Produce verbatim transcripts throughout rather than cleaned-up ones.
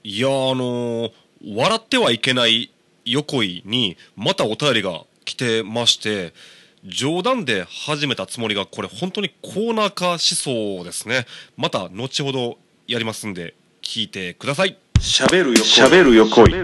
いやーあのー笑ってはいけない横井にまたお便りが来てまして、冗談で始めたつもりがこれ本当にコーナー化しそうですね。また後ほどやりますんで聞いてください。 喋るよ喋るよこい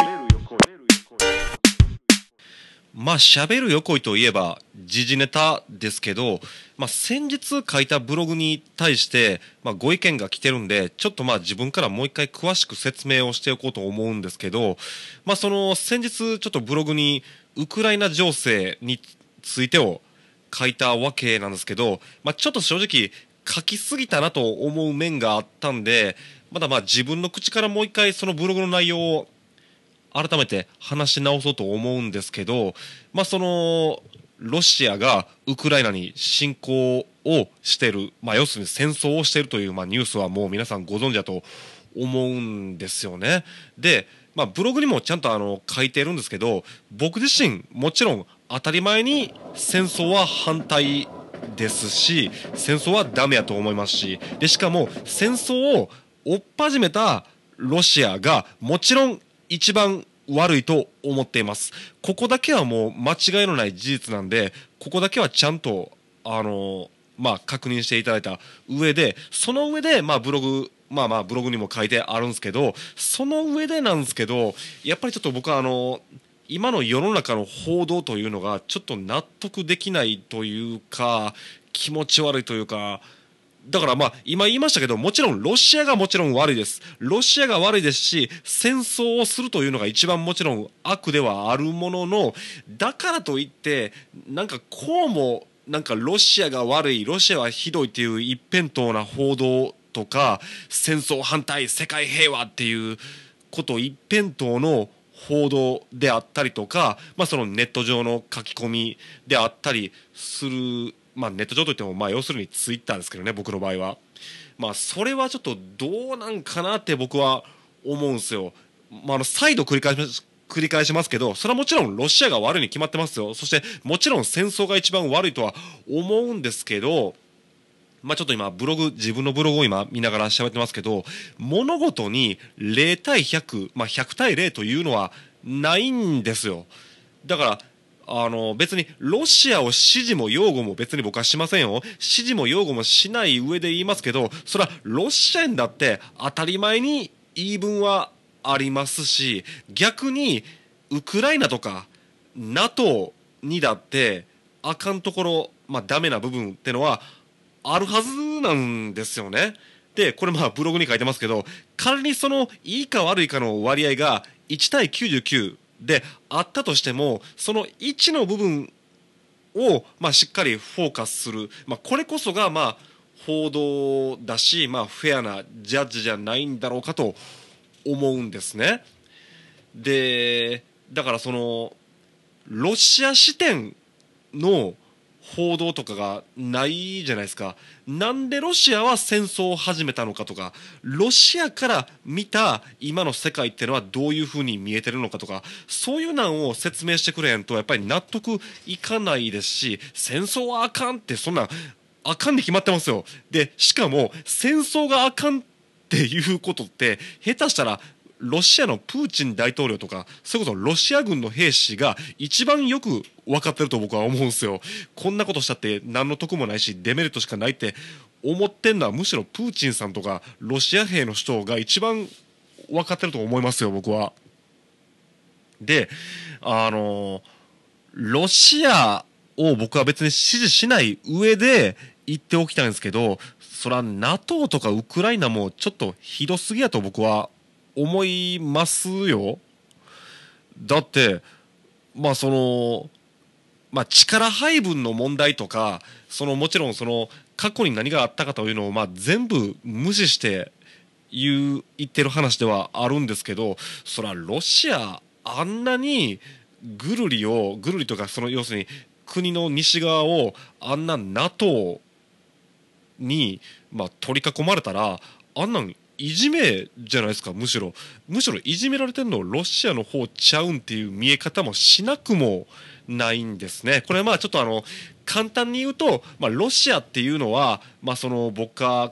まあ喋る横井といえば時事ネタですけど、まあ、先日書いたブログに対して、まあ、ご意見が来てるんでちょっとまあ自分からもう一回詳しく説明をしておこうと思うんですけど、まあ、その先日ちょっとブログにウクライナ情勢についてを書いたわけなんですけど、まあ、ちょっと正直書きすぎたなと思う面があったんで、まだまあ自分の口からもう一回そのブログの内容を改めて話し直そうと思うんですけど、まあ、そのロシアがウクライナに侵攻をしている、まあ、要するに戦争をしているという、まあ、ニュースはもう皆さんご存知だと思うんですよね。で、まあ、ブログにもちゃんとあの書いてるんですけど、僕自身もちろん当たり前に戦争は反対ですし、戦争はダメやと思いますし、でしかも戦争を追っ始めたロシアがもちろん一番悪いと思っています。ここだけはもう間違いのない事実なんで、ここだけはちゃんとあのまあ確認していただいた上で、その上でまあブログまあまあブログにも書いてあるんですけど、その上でなんですけど、やっぱりちょっと僕はあの今の世の中の報道というのがちょっと納得できないというか、気持ち悪いというか、だからまあ今言いましたけど、もちろんロシアがもちろん悪いです。ロシアが悪いですし、戦争をするというのが一番もちろん悪ではあるものの、だからといってなんかこうもなんかロシアが悪い、ロシアはひどいっていう一辺倒な報道とか、戦争反対、世界平和っていうこと一辺倒の報道であったりとか、まあ、そのネット上の書き込みであったりする、まあ、ネット上といってもまあ要するにツイッターですけどね、僕の場合は。まあ、それはちょっとどうなんかなって僕は思うんですよ。まあ、あの再度繰り返します繰り返しますけど、それはもちろんロシアが悪いに決まってますよ。そしてもちろん戦争が一番悪いとは思うんですけど、まあ、ちょっと今ブログ自分のブログを今見ながら喋ってますけど、物事にゼロ対ひゃく、まあ、ひゃく対ゼロというのはないんですよ。だからあの別にロシアを支持も擁護も別に僕はしませんよ。支持も擁護もしない上で言いますけど、それはロシアにだって当たり前に言い分はありますし、逆にウクライナとか ナトー にだってあかんところ、まあ、ダメな部分ってのはあるはずなんですよね。でこれまあブログに書いてますけど、仮にそのいいか悪いかの割合がいち対きゅうじゅうきゅうであったとしても、そのいちの部分をまあしっかりフォーカスする、まあ、これこそがまあ報道だし、まあ、フェアなジャッジじゃないんだろうかと思うんですね。でだからそのロシア視点の報道とかがないじゃないですか。なんでロシアは戦争を始めたのかとか、ロシアから見た今の世界っていうのはどういうふうに見えてるのかとか、そういうのを説明してくれへんとやっぱり納得いかないですし、戦争はあかんってそんなあかんに決まってますよ。でしかも戦争があかんっていうことって下手したらロシアのプーチン大統領とか、それこそロシア軍の兵士が一番よく分かってると僕は思うんですよ。こんなことしたって何の得もないしデメリットしかないって思ってんのはむしろプーチンさんとかロシア兵の人が一番分かってると思いますよ、僕は。であのロシアを僕は別に支持しない上で言っておきたいんですけど、それは ナトー とかウクライナもちょっとひどすぎやと僕は思いますよ。だってまあそのまあ力配分の問題とか、そのもちろんその過去に何があったかというのをまあ全部無視して言う言ってる話ではあるんですけど、それはロシアあんなにぐるりをぐるりとか、その要するに国の西側をあんな ナトー にまあ取り囲まれたら、あんなんいじめじゃないですか。むしろむしろいじめられてるのロシアの方ちゃうんっていう見え方もしなくもないんですね。これはまあちょっとあの簡単に言うと、まあ、ロシアっていうのは、まあ、その僕が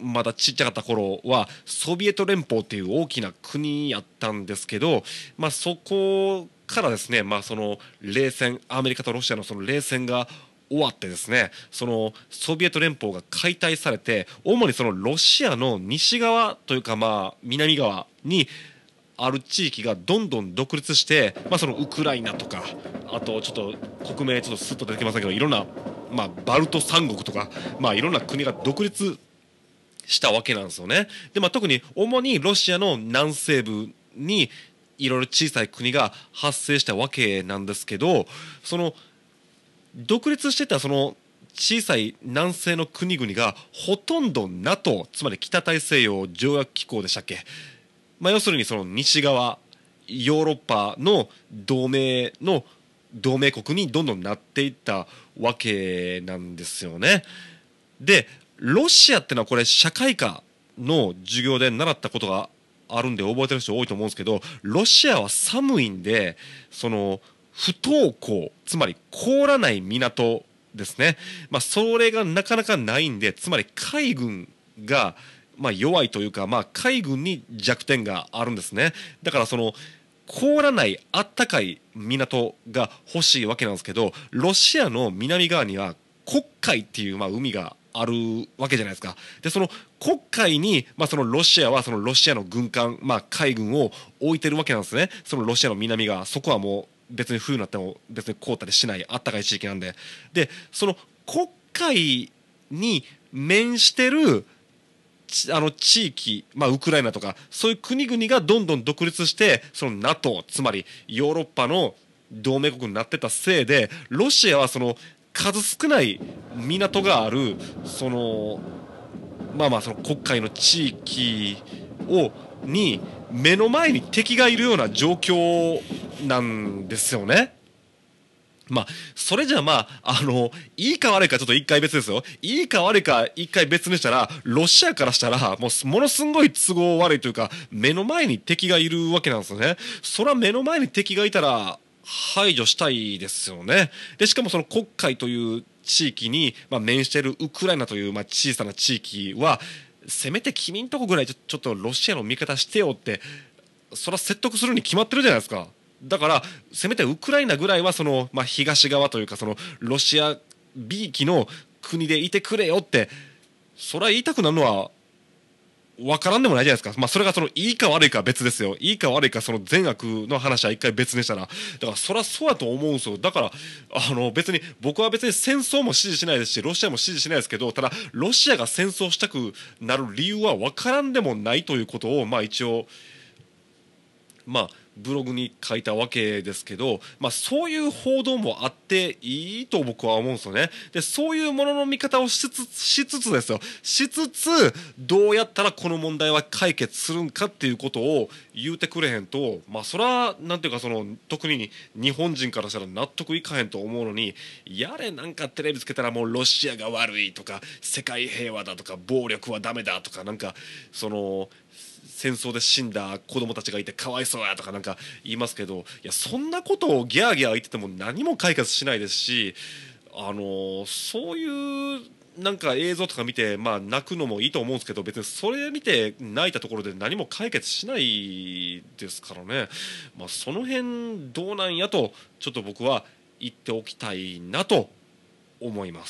まだちっちゃかった頃はソビエト連邦っていう大きな国やったんですけど、まあ、そこからですね、まあ、その冷戦アメリカとロシアのその冷戦が終わってですね、そのソビエト連邦が解体されて、主にそのロシアの西側というか、まあ南側にある地域がどんどん独立して、まあ、そのウクライナとか、あとちょっと国名ちょっとスッと出てきませんけど、いろんな、まあ、バルト三国とか、まあ、いろんな国が独立したわけなんですよね。で、まあ、特に主にロシアの南西部にいろいろ小さい国が発生したわけなんですけど、その独立してたその小さい南西の国々がほとんど NATO、 つまり北大西洋条約機構でしたっけ、まあ、要するにその西側ヨーロッパの同盟の同盟国にどんどんなっていったわけなんですよね。でロシアってのはこれ社会科の授業で習ったことがあるんで覚えてる人多いと思うんですけど、ロシアは寒いんでその不凍港、つまり凍らない港ですね、まあ、それがなかなかないんで、つまり海軍がまあ弱いというか、まあ、海軍に弱点があるんですね。だからその凍らないあったかい港が欲しいわけなんですけど、ロシアの南側には黒海っていうまあ海があるわけじゃないですか。でその黒海に、まあ、そのロシアはそのロシアの軍艦、まあ、海軍を置いてるわけなんですね。そのロシアの南側、そこはもう別に冬になっても別に凍ったりしないあったかい地域なんで、でその黒海に面してるあの地域、まあ、ウクライナとかそういう国々がどんどん独立してその NATO、 つまりヨーロッパの同盟国になってたせいで、ロシアはその数少ない港があるそのまあまあその黒海の地域をに目の前に敵がいるような状況なんですよね。まあ、それじゃあまあ、あの、いいか悪いかちょっと一回別ですよ。いいか悪いか一回別にしたら、ロシアからしたら、もうものすごい都合悪いというか、目の前に敵がいるわけなんですよね。それは目の前に敵がいたら、排除したいですよね。で、しかもその黒海という地域に、まあ、面しているウクライナという、まあ、小さな地域は、せめて君んとこぐらいちょちょっとロシアの味方してよって、それは説得するに決まってるじゃないですか。だからせめてウクライナぐらいはその、まあ、東側というかそのロシアびいきの国でいてくれよって、それは言いたくなるのは分からんでもないじゃないですか。まあ、それがそのいいか悪いかは別ですよ。いいか悪いかその善悪の話は一回別にしたら、だからそりゃそうやと思うんですよ。だからあの別に僕は別に戦争も支持しないですしロシアも支持しないですけど、ただロシアが戦争したくなる理由は分からんでもないということを、まあ、一応まあブログに書いたわけですけど、まあ、そういう報道もあっていいと僕は思うんですよね。でそういうものの見方をしつつしつつですよしつつどうやったらこの問題は解決するんかっていうことを言うてくれへんと、まあそれはなんていうかその特に日本人からしたら納得いかへんと思うのに、やれなんかテレビつけたらもうロシアが悪いとか世界平和だとか暴力はダメだとか、なんかその戦争で死んだ子供たちがいてかわいそうやとかなんか言いますけど、いやそんなことをギャーギャー言ってても何も解決しないですし、あのそういうなんか映像とか見て、まあ、泣くのもいいと思うんですけど、別にそれ見て泣いたところで何も解決しないですからね、まあ、その辺どうなんやとちょっと僕は言っておきたいなと思います。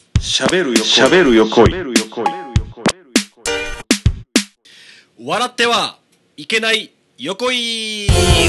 しゃべるよしゃべるよこい笑ってはいけない横井。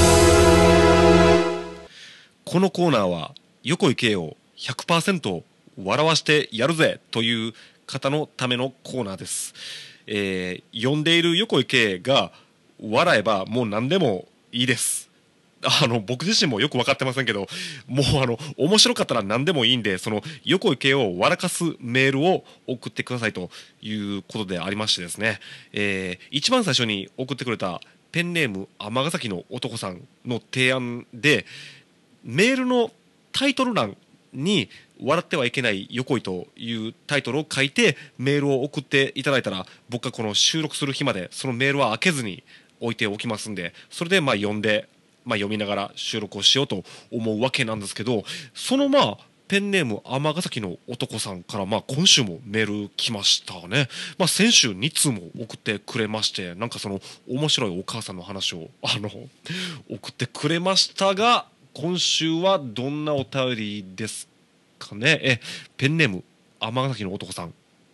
このコーナーは横井圭を ひゃくパーセント 笑わしてやるぜという方のためのコーナーです。えー、読んでいる横井圭が笑えばもう何でもいいです。あの僕自身もよく分かってませんけど、もうあの面白かったら何でもいいんで、その横井圭を笑かすメールを送ってくださいということでありましてですね、えー、一番最初に送ってくれたペンネーム尼崎の男さんの提案で、メールのタイトル欄に笑ってはいけない横井というタイトルを書いてメールを送っていただいたら、僕がこの収録する日までそのメールは開けずに置いておきますんで、それでまあ読んで、まあ、読みながら収録をしようと思うわけなんですけど、そのまあペンネーム尼崎の男さんから、まあ、今週もメール来ましたね。まあ、先週に通も送ってくれまして、なんかその面白いお母さんの話をあの送ってくれましたが、今週はどんなお便りですかね。えペンネーム尼崎の男さん。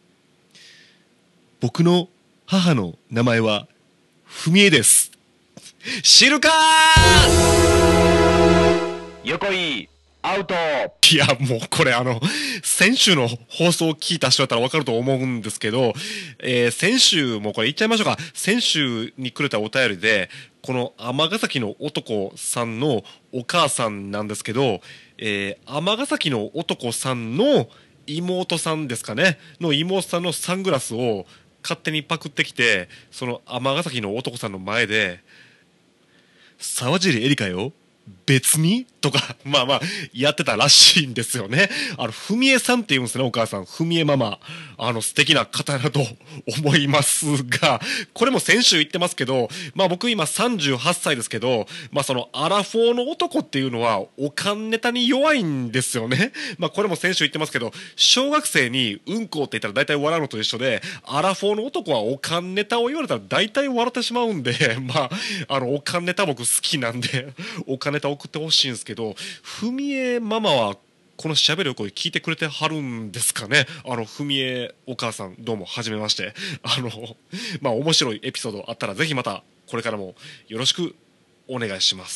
僕の母の名前はふみえです。知るかー。 横井アウト。 いやもうこれあの先週の放送を聞いた人だったら分かると思うんですけど、えー、先週もこれ言っちゃいましょうか。先週にくれたお便りで、この尼崎の男さんのお母さんなんですけど、えー、尼崎の男さんの妹さんですかねの妹さんのサングラスを勝手にパクってきて、その尼崎の男さんの前で沢尻エリカよ別にとかまあまあやってたらしいんですよね。あのふみえさんって言うんですね、お母さん。ふみえママ、あの素敵な方だと思いますが、これも先週言ってますけど、まあ僕今さんじゅうはっさいですけど、まあそのアラフォーの男っていうのはおかんネタに弱いんですよね。まあこれも先週言ってますけど、小学生にうんこって言ったら大体笑うのと一緒で、アラフォーの男はおかんネタを言われたら大体笑ってしまうんで、まああのおかんネタ僕好きなんでおかんネタ送ってほしいんですけど、ふみえママはこのしゃべる声聞いてくれてはるんですかね。あのふみえお母さん、どうもはじめまして。あのまあ面白いエピソードあったらぜひまたこれからもよろしくお願いします。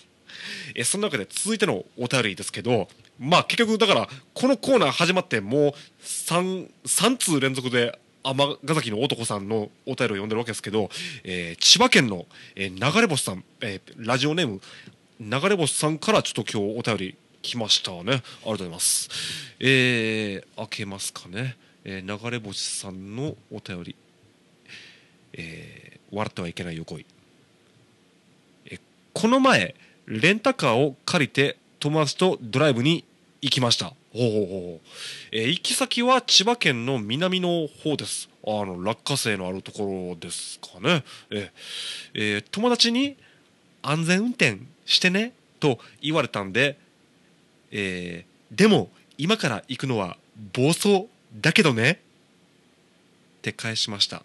えそんなわけで続いてのお便りですけど、まあ結局だからこのコーナー始まってもう 3, 3通連続で尼崎の男さんのお便りを読んでるわけですけど、えー、千葉県の、えー、流れ星さん、えー、ラジオネーム流れ星さんからちょっと今日お便り来ましたね。ありがとうございます。えー、開けますかね。えー、流れ星さんのお便り、えー、笑ってはいけない横井。えこの前レンタカーを借りて友達とドライブに行きました。ほうほうほう。えー、行き先は千葉県の南の方です。あの落花生のあるところですかね。えーえー、友達に安全運転してねと言われたんで、えー、でも今から行くのは暴走だけどねって返しました。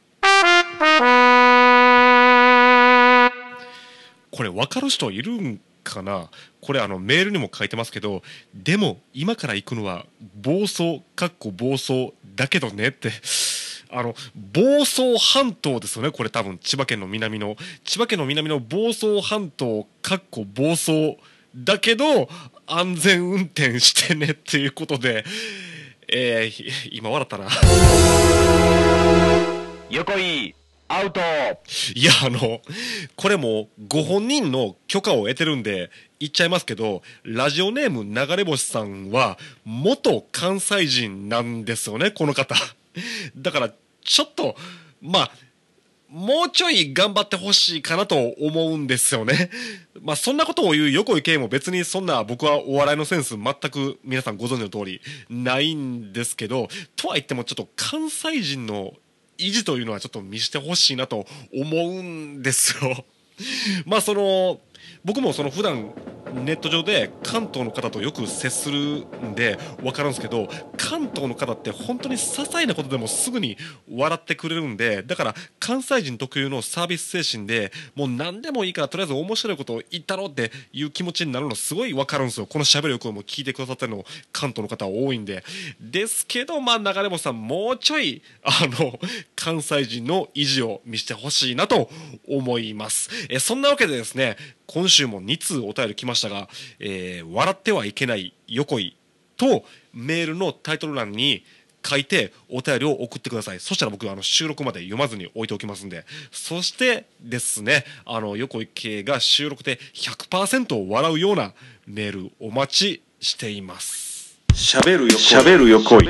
これ分かる人いるんかな。これあのメールにも書いてますけど、でも今から行くのは暴走かっこ暴走だけどねってあの房総半島ですよね。これ多分千葉県の南の千葉県の南の房総半島かっこ房総だけど安全運転してねっていうことで、えー、今笑ったな横井アウト。 いやあのこれもご本人の許可を得てるんで言っちゃいますけど、ラジオネーム流れ星さんは元関西人なんですよね、この方だからちょっとまあもうちょい頑張ってほしいかなと思うんですよね。まあそんなことを言う横井圭も別にそんな僕はお笑いのセンス全く皆さんご存知の通りないんですけど、とは言ってもちょっと関西人の意地というのはちょっと見せてほしいなと思うんですよ。まあその僕もその普段ネット上で関東の方とよく接するんで分かるんですけど、関東の方って本当に些細なことでもすぐに笑ってくれるんで、だから関西人特有のサービス精神でもう何でもいいからとりあえず面白いことを言ったろっていう気持ちになるのすごい分かるんですよ。この喋る声も聞いてくださってるの関東の方は多いんで。ですけどまあ流れ星さんもうちょいあの関西人の意地を見せてほしいなと思います。えそんなわけでですね、今週もに通お便り来ましたが、えー、笑ってはいけない横井とメールのタイトル欄に書いてお便りを送ってください。そしたら僕あの収録まで読まずに置いておきますんで。そしてですね、あの横井圭が収録で ひゃくパーセント 笑うようなメールお待ちしています。 しゃべる横井。しゃべる横井。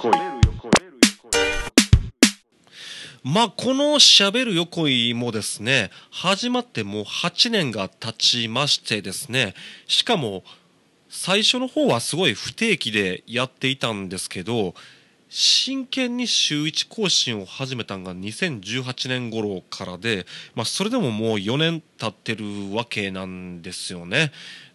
まあこのしゃべる横井もですね、始まってもうはちねんが経ちましてですね、しかも最初の方はすごい不定期でやっていたんですけど、真剣に週いち更新を始めたのがにせんじゅうはちねん頃からで、まあ、それでももうよねん経ってるわけなんですよね。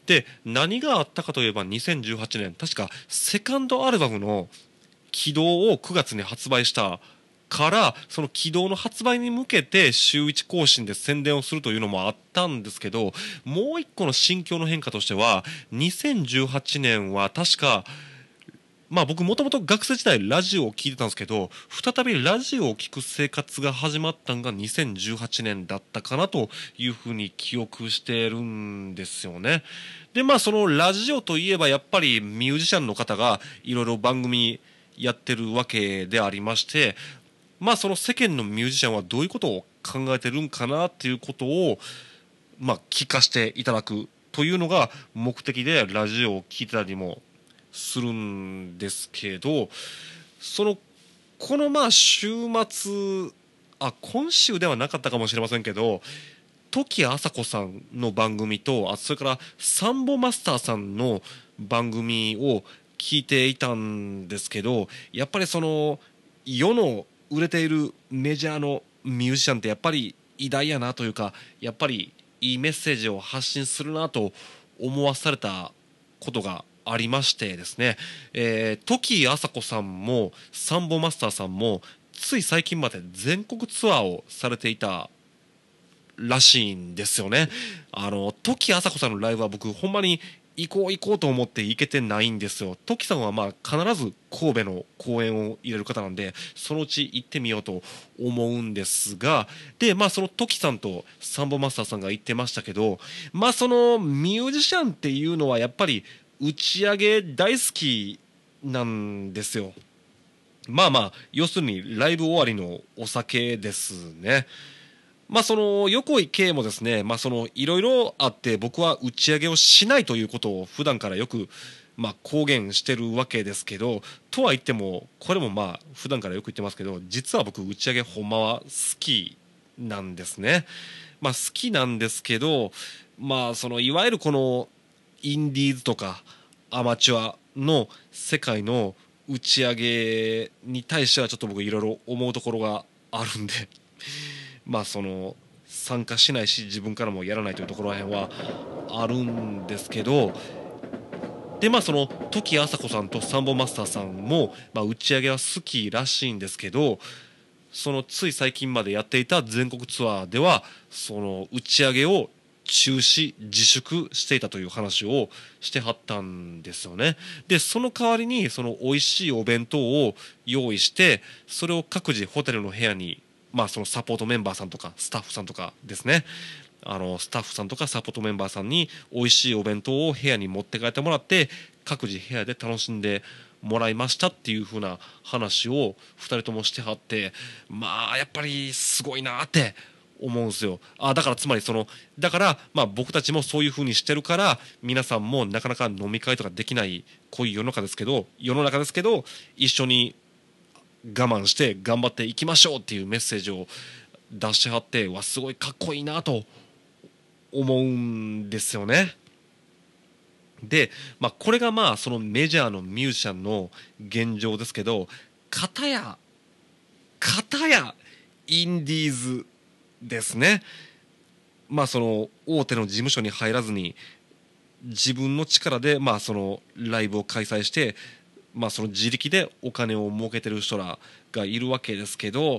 で何があったかといえばにせんじゅうはちねん確かセカンドアルバムの軌道をくがつに発売したからその軌道の発売に向けて週いち更新で宣伝をするというのもあったんですけど、もう一個の心境の変化としてはにせんじゅうはちねんは確かまあ僕もともと学生時代ラジオを聞いてたんですけど、再びラジオを聞く生活が始まったのがにせんじゅうはちねんだったかなというふうに記憶してるんですよね。でまあそのラジオといえばやっぱりミュージシャンの方がいろいろ番組やってるわけでありまして、まあその世間のミュージシャンはどういうことを考えてるんかなっていうことをまあ聞かせていただくというのが目的でラジオを聞いてたりもするんですけど、そのこのまあ週末あ今週ではなかったかもしれませんけど、時あさこさんの番組とあそれからサンボマスターさんの番組を聞いていたんですけど、やっぱりその世の売れているメジャーのミュージシャンってやっぱり偉大やなというか、やっぱりいいメッセージを発信するなと思わされたことがありましてですね、えー、時あさこさんもサンボマスターさんもつい最近まで全国ツアーをされていたらしいんですよね。あの時あさこさんのライブは僕ほんまに行こう行こうと思って行けてないんですよ。時さんはまあ必ず神戸の公演を入れる方なんでそのうち行ってみようと思うんですが、でまあその時さんとサンボマスターさんが言ってましたけど、まあそのミュージシャンっていうのはやっぱり打ち上げ大好きなんですよ。まあまあ要するにライブ終わりのお酒ですね。まあその横井圭もですね、まあそのいろいろあって僕は打ち上げをしないということを普段からよくまあ公言してるわけですけど、とは言ってもこれもまあ普段からよく言ってますけど、実は僕打ち上げほんまは好きなんですね。まあ好きなんですけど、まあそのいわゆるこのインディーズとかアマチュアの世界の打ち上げに対してはちょっと僕いろいろ思うところがあるんでまあその参加しないし自分からもやらないというところら辺はあるんですけど、でまあその時あさこさんとサンボマスターさんも、まあ、打ち上げは好きらしいんですけど、そのつい最近までやっていた全国ツアーではその打ち上げを中止自粛していたという話をしてはったんですよね。でその代わりにその美味しいお弁当を用意してそれを各自ホテルの部屋にまあそのサポートメンバーさんとかスタッフさんとかですね、あのスタッフさんとかサポートメンバーさんに美味しいお弁当を部屋に持って帰ってもらって各自部屋で楽しんでもらいましたっていう風な話をふたりともしてはって、まあやっぱりすごいなって思うんですよ。あだからつまりそのだからまあ僕たちもそういう風にしてるから皆さんもなかなか飲み会とかできないこういう世の中ですけど世の中ですけど一緒に我慢して頑張っていきましょうっていうメッセージを出してはってわすごいかっこいいなと思うんですよね。で、まあ、これがまあそのメジャーのミュージシャンの現状ですけど、片や片やインディーズですね。まあその大手の事務所に入らずに自分の力でまあそのライブを開催してまあその自力でお金を儲けてる人らがいるわけですけど、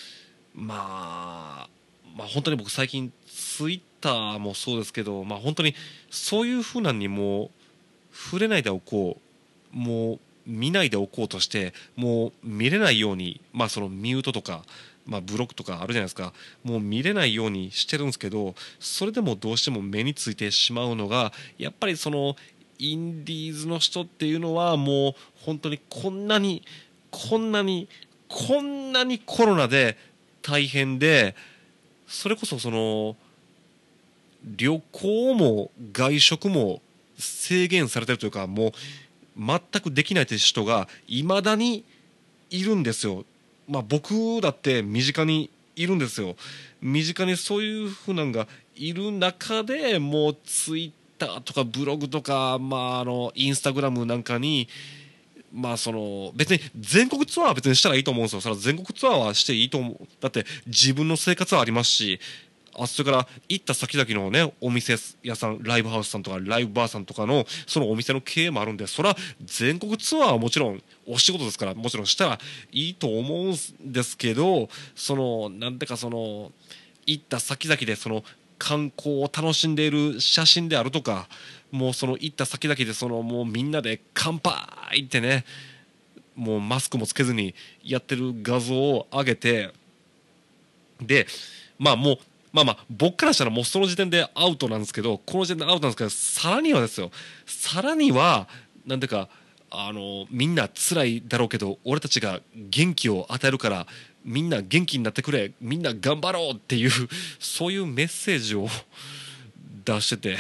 まあまあ本当に僕最近ツイッターもそうですけど、まあ本当にそういうふうなにもう触れないでおこう、もう見ないでおこうとしてもう見れないようにまあそのミュートとかまあブロックとかあるじゃないですか、もう見れないようにしてるんですけど、それでもどうしても目についてしまうのがやっぱりそのインディーズの人っていうのはもう本当にこんなにこんなにこんなにコロナで大変で、それこそその旅行も外食も制限されてるというかもう全くできないという人がいまだにいるんですよ。まあ僕だって身近にいるんですよ。身近にそういうふうなのがいる中でもうツイッターとかブログとか、まあ、あのインスタグラムなんかにまあその別に全国ツアーは別にしたらいいと思うんですよ。それは全国ツアーはしていいと思う。だって自分の生活はありますし、 あそれから行った先々のねお店屋さん、ライブハウスさんとかライブバーさんとかのそのお店の経営もあるんで、それは全国ツアーはもちろんお仕事ですから、もちろんしたらいいと思うんですけど、そのなんてかその行った先々でその観光を楽しんでいる写真であるとか、もうその行った先々でそのもうみんなで乾杯ってね、もうマスクもつけずにやってる画像を上げて、でまあもうまあまあ僕からしたらもうその時点でアウトなんですけど、この時点でアウトなんですけど、さらにはですよ、さらにはなんていうか、あのみんな辛いだろうけど俺たちが元気を与えるからみんな元気になってくれ、みんな頑張ろうっていうそういうメッセージを出してて、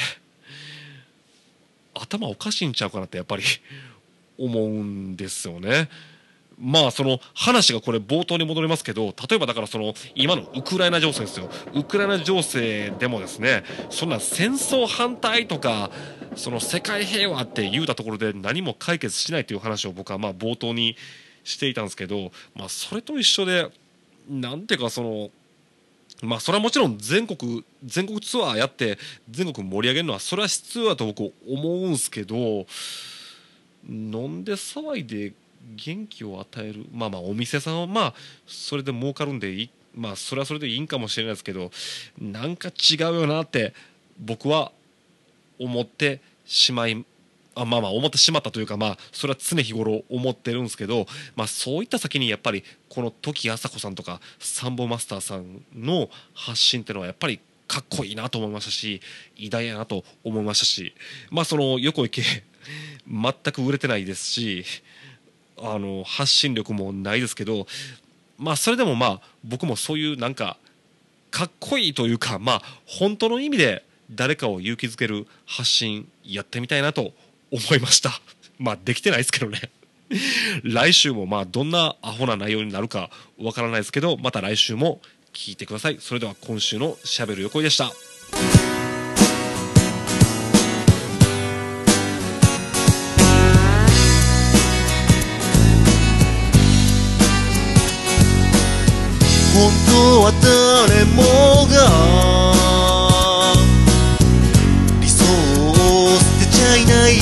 頭おかしいんちゃうかなってやっぱり思うんですよね。まあその話がこれ冒頭に戻りますけど、例えばだからその今のウクライナ情勢ですよ。ウクライナ情勢でもですね、そんな戦争反対とかその世界平和って言うたところで何も解決しないという話を僕はまあ冒頭にしていたんですけど、まあそれと一緒でなんていうかそのまあそれはもちろん全国全国ツアーやって全国盛り上げるのはそれは必要だと僕思うんすけど、飲んで騒いで元気を与える、まあまあお店さんはまあそれで儲かるんでいい、まあそれはそれでいいんかもしれないですけど、なんか違うよなって僕は思ってしまいあまあまあ思ってしまったというか、まあそれは常日頃思ってるんですけど、まあそういった先にやっぱりこの時あさこさんとかサンボマスターさんの発信っていうのはやっぱりかっこいいなと思いましたし、偉大やなと思いましたし、まあその横池全く売れてないですし、あの発信力もないですけど、まあそれでもまあ僕もそういうなんかかっこいいというか、まあ本当の意味で誰かを勇気づける発信やってみたいなと思いました。まあできてないですけどね来週もまあどんなアホな内容になるかわからないですけど、また来週も聞いてください。それでは今週のしゃべる横井でした。 本当は誰もが理想を捨てちゃいない、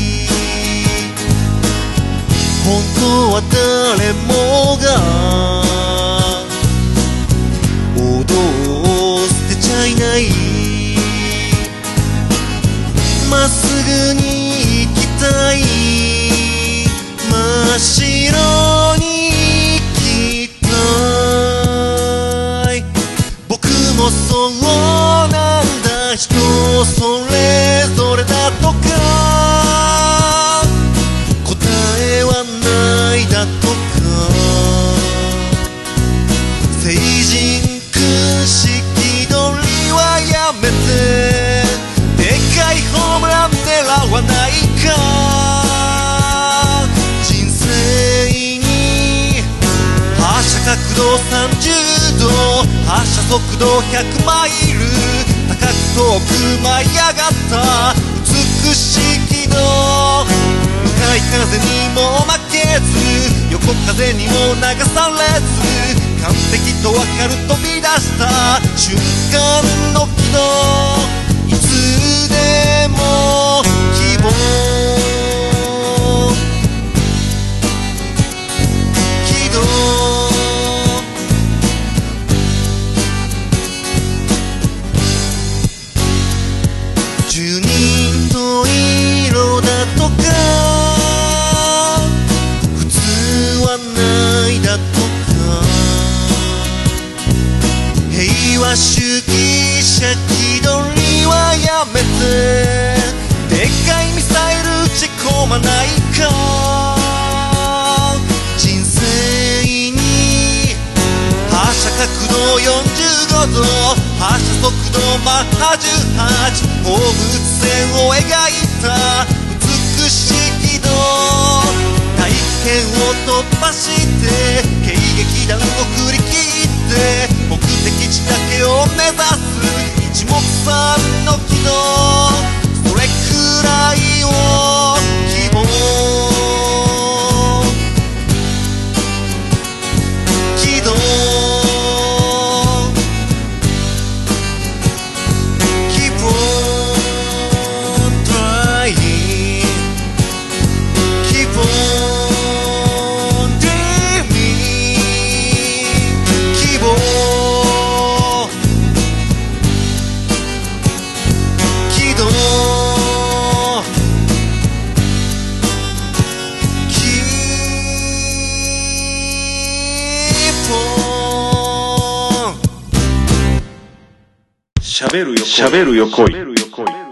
本当は誰もが王道を捨てちゃいない、まっすぐに行きたい、真っ白に生きたい、僕もそうなんだ、人それぞれだとか答えはないだとか、成人君式取りはやめてでかいホームラン狙わないか、人生に発射角度さんじゅうど、発射速度ひゃくマイル、高く遠く舞い上がった美しい軌道、向かい風にも負けず横風にも流されず、完璧とわかる飛び出した瞬間の軌道、いつでも希望軌道、十人十色だとか普通はないだとか、平和主義者気取りはやめてでっかいミサイル撃ち込まないか、人生に発射角度よんじゅうごど、発射速度マッハじゅうはち、放物線を描いた美しい軌道、大気圏を突破して迎撃弾を振り切って目的地だけを目指す一目散の軌道、それくらいを希望軌道、 しゃべるよこい。しゃべるよこい。